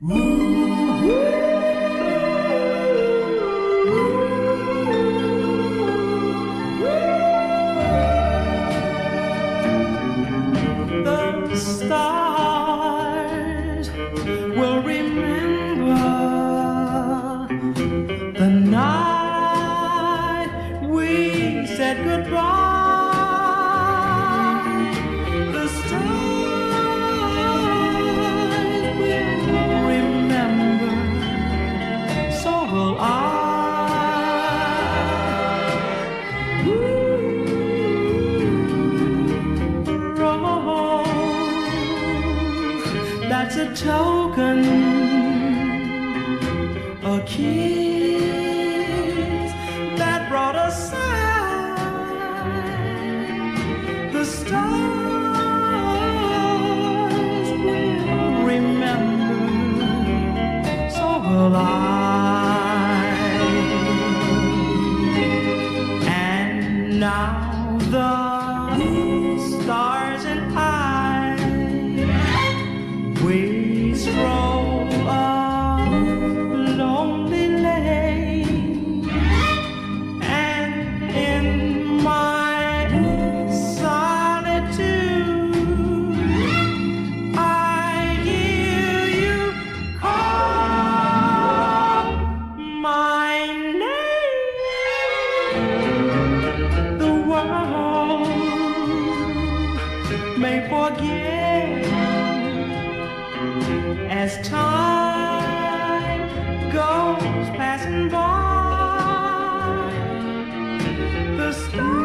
The stars will remember the night we said goodbye. The stars will remember, so will I. That's a token, a kiss that brought us sight. The stars will remember, so will I. And now the stars and I, we stroll a lonely lane, and in my solitude I hear you call my name. The world may forget as time goes passing by. The stars